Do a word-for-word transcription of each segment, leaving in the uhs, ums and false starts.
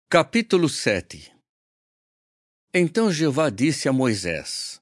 Capítulo sete. Então Jeová disse a Moisés: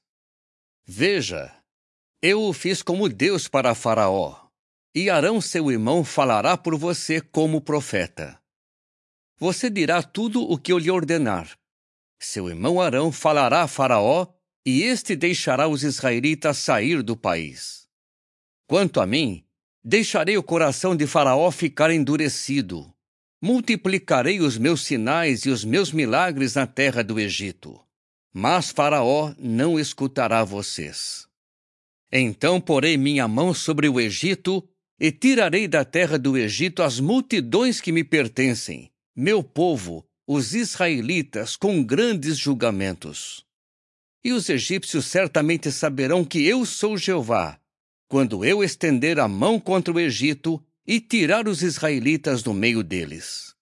Veja, eu o fiz como Deus para Faraó, e Arão seu irmão falará por você como profeta. Você dirá tudo o que eu lhe ordenar. Seu irmão Arão falará a Faraó, e este deixará os israelitas sair do país. Quanto a mim, deixarei o coração de Faraó ficar endurecido. Multiplicarei os meus sinais e os meus milagres na terra do Egito. Mas Faraó não escutará vocês. Então porei minha mão sobre o Egito e tirarei da terra do Egito as multidões que me pertencem, meu povo, os israelitas, com grandes julgamentos. E os egípcios certamente saberão que eu sou Jeová, quando eu estender a mão contra o Egito e tirar os israelitas do meio deles.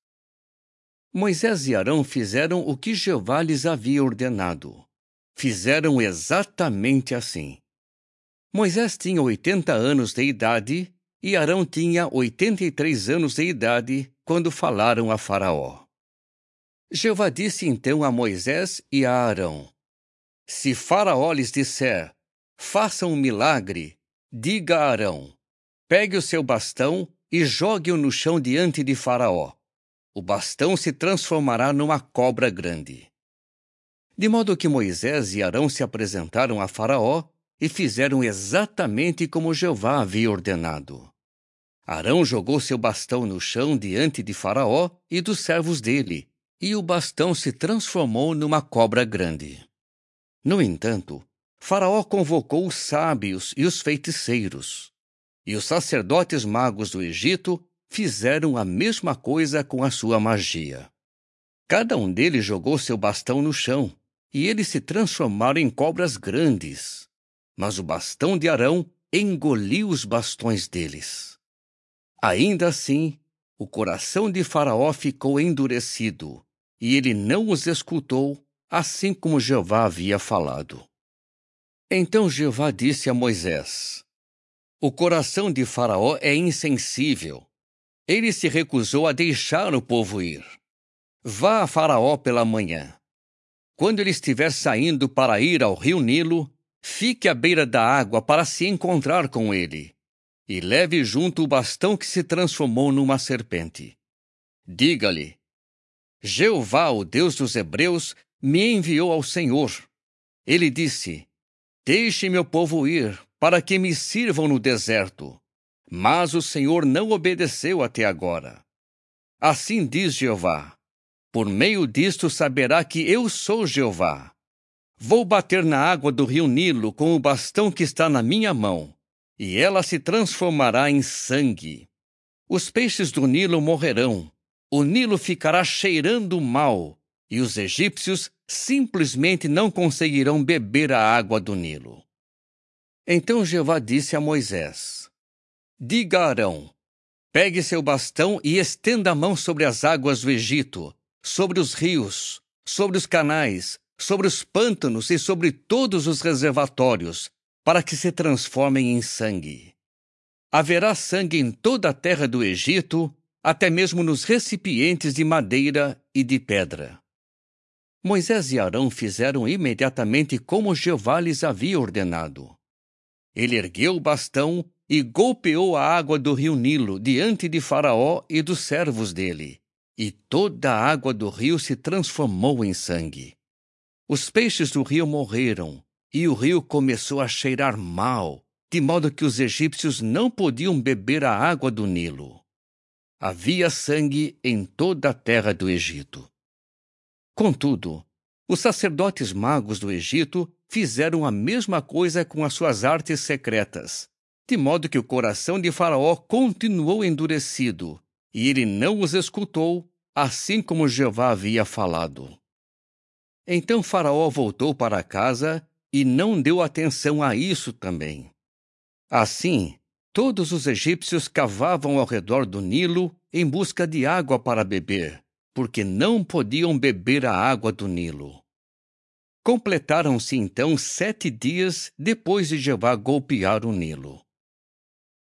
Moisés e Arão fizeram o que Jeová lhes havia ordenado. Fizeram exatamente assim. Moisés tinha oitenta anos de idade e Arão tinha oitenta e três anos de idade quando falaram a Faraó. Jeová disse então a Moisés e a Arão: Se Faraó lhes disser, façam um milagre, diga a Arão: pegue o seu bastão e jogue-o no chão diante de Faraó. O bastão se transformará numa cobra grande. De modo que Moisés e Arão se apresentaram a Faraó e fizeram exatamente como Jeová havia ordenado. Arão jogou seu bastão no chão diante de Faraó e dos servos dele, e o bastão se transformou numa cobra grande. No entanto, Faraó convocou os sábios e os feiticeiros. E os sacerdotes magos do Egito fizeram a mesma coisa com a sua magia. Cada um deles jogou seu bastão no chão, e eles se transformaram em cobras grandes. Mas o bastão de Arão engoliu os bastões deles. Ainda assim, o coração de Faraó ficou endurecido, e ele não os escutou, assim como Jeová havia falado. Então Jeová disse a Moisés: O coração de Faraó é insensível. Ele se recusou a deixar o povo ir. Vá a Faraó pela manhã. Quando ele estiver saindo para ir ao rio Nilo, fique à beira da água para se encontrar com ele, e leve junto o bastão que se transformou numa serpente. Diga-lhe: Jeová, o Deus dos Hebreus, me enviou ao Senhor. Ele disse: Deixe meu povo ir, para que me sirvam no deserto. Mas o Senhor não obedeceu até agora. Assim diz Jeová: Por meio disto saberá que eu sou Jeová. Vou bater na água do rio Nilo com o bastão que está na minha mão, e ela se transformará em sangue. Os peixes do Nilo morrerão, o Nilo ficará cheirando mal, e os egípcios simplesmente não conseguirão beber a água do Nilo. Então Jeová disse a Moisés: Diga a Arão: pegue seu bastão e estenda a mão sobre as águas do Egito, sobre os rios, sobre os canais, sobre os pântanos e sobre todos os reservatórios, para que se transformem em sangue. Haverá sangue em toda a terra do Egito, até mesmo nos recipientes de madeira e de pedra. Moisés e Arão fizeram imediatamente como Jeová lhes havia ordenado. Ele ergueu o bastão e golpeou a água do rio Nilo diante de Faraó e dos servos dele, e toda a água do rio se transformou em sangue. Os peixes do rio morreram, e o rio começou a cheirar mal, de modo que os egípcios não podiam beber a água do Nilo. Havia sangue em toda a terra do Egito. Contudo, os sacerdotes magos do Egito fizeram a mesma coisa com as suas artes secretas, de modo que o coração de Faraó continuou endurecido, e ele não os escutou, assim como Jeová havia falado. Então Faraó voltou para casa e não deu atenção a isso também. Assim, todos os egípcios cavavam ao redor do Nilo em busca de água para beber, porque não podiam beber a água do Nilo. Completaram-se então sete dias depois de Jeová golpear o Nilo.